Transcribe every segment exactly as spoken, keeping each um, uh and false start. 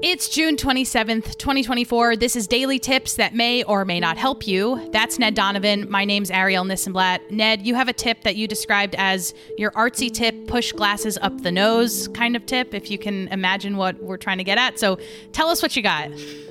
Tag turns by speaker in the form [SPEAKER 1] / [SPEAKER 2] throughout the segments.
[SPEAKER 1] It's June twenty-seventh, twenty twenty-four. This is Daily Tips that may or may not help you. That's Ned Donovan. My name's Ariel Nissenblatt. Ned, you have a tip that you described as your artsy tip, push glasses up the nose kind of tip, if you can imagine what we're trying to get at. So tell us what you got.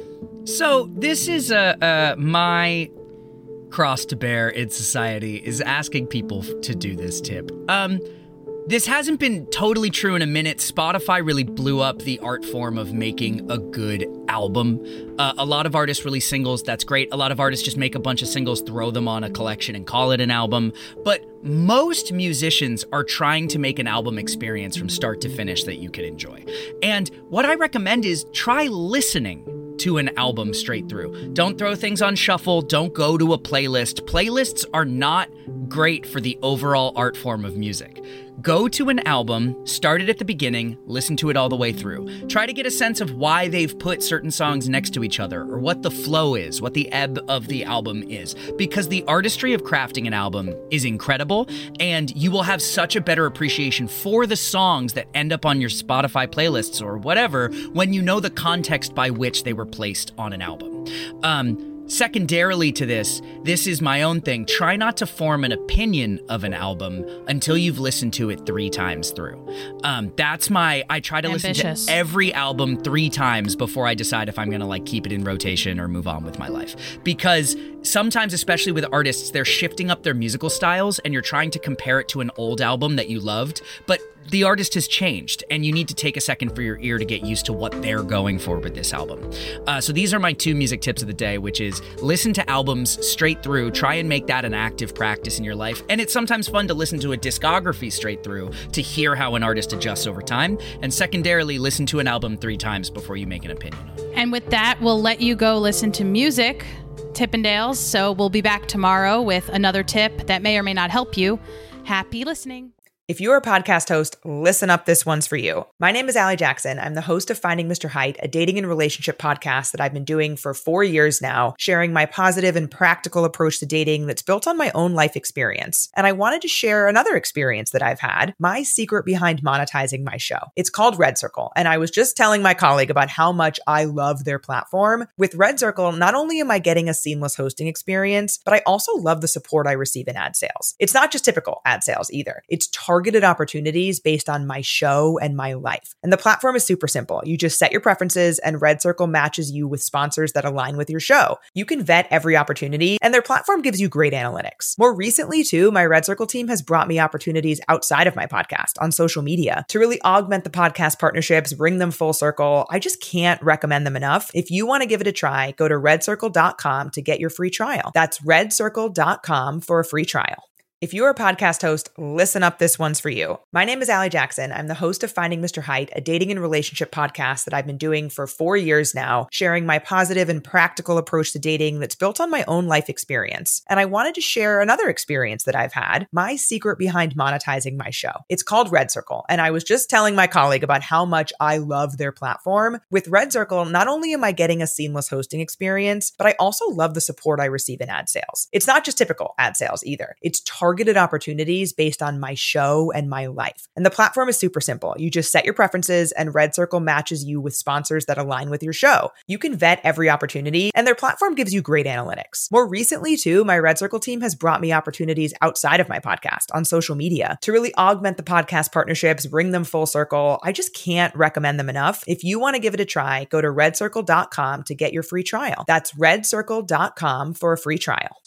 [SPEAKER 2] So this is uh, uh, my cross to bear in society, is asking people to do this tip. Um... This hasn't been totally true in a minute. Spotify really blew up the art form of making a good album. Uh, a lot of artists release singles, that's great. A lot of artists just make a bunch of singles, throw them on a collection and call it an album. But most musicians are trying to make an album experience from start to finish that you can enjoy. And what I recommend is try listening to an album straight through. Don't throw things on shuffle. Don't go to a playlist. Playlists are not great for the overall art form of music. Go to an album, start it at the beginning, listen to it all the way through. Try to get a sense of why they've put certain songs next to each other, or what the flow is, what the ebb of the album is. Because the artistry of crafting an album is incredible, and you will have such a better appreciation for the songs that end up on your Spotify playlists or whatever when you know the context by which they were placed on an album. Um... Secondarily to this, this is my own thing. Try not to form an opinion of an album until you've listened to it three times through. Um, that's my, I try to
[SPEAKER 1] Ambitious.
[SPEAKER 2] listen to every album three times before I decide if I'm going to like keep it in rotation or move on with my life. Because sometimes, especially with artists, they're shifting up their musical styles and you're trying to compare it to an old album that you loved, but the artist has changed, and you need to take a second for your ear to get used to what they're going for with this album. Uh, so these are my two music tips of the day, which is listen to albums straight through. Try and make that an active practice in your life. And it's sometimes fun to listen to a discography straight through to hear how an artist adjusts over time. And secondarily, listen to an album three times before you make an opinion on it.
[SPEAKER 1] And with that, we'll let you go listen to music, Tippendales. So we'll be back tomorrow with another tip that may or may not help you. Happy listening.
[SPEAKER 3] If you're a podcast host, listen up, this one's for you. My name is Allie Jackson. I'm the host of Finding Mister Height, a dating and relationship podcast that I've been doing for four years now, sharing my positive and practical approach to dating that's built on my own life experience. And I wanted to share another experience that I've had, my secret behind monetizing my show. It's called Red Circle, and I was just telling my colleague about how much I love their platform. With Red Circle, not only am I getting a seamless hosting experience, but I also love the support I receive in ad sales. It's not just typical ad sales either. It's targeted opportunities based on my show and my life. And the platform is super simple. You just set your preferences and Red Circle matches you with sponsors that align with your show. You can vet every opportunity and their platform gives you great analytics. More recently too, my Red Circle team has brought me opportunities outside of my podcast on social media to really augment the podcast partnerships, bring them full circle. I just can't recommend them enough. If you want to give it a try, go to red circle dot com to get your free trial. That's red circle dot com for a free trial. If you're a podcast host, listen up, this one's for you. My name is Allie Jackson. I'm the host of Finding Mister Height, a dating and relationship podcast that I've been doing for four years now, sharing my positive and practical approach to dating that's built on my own life experience. And I wanted to share another experience that I've had, my secret behind monetizing my show. It's called Red Circle, and I was just telling my colleague about how much I love their platform. With Red Circle, not only am I getting a seamless hosting experience, but I also love the support I receive in ad sales. It's not just typical ad sales either. It's targeted targeted opportunities based on my show and my life. And the platform is super simple. You just set your preferences and Red Circle matches you with sponsors that align with your show. You can vet every opportunity and their platform gives you great analytics. More recently too, my Red Circle team has brought me opportunities outside of my podcast on social media to really augment the podcast partnerships, bring them full circle. I just can't recommend them enough. If you want to give it a try, go to red circle dot com to get your free trial. That's red circle dot com for a free trial.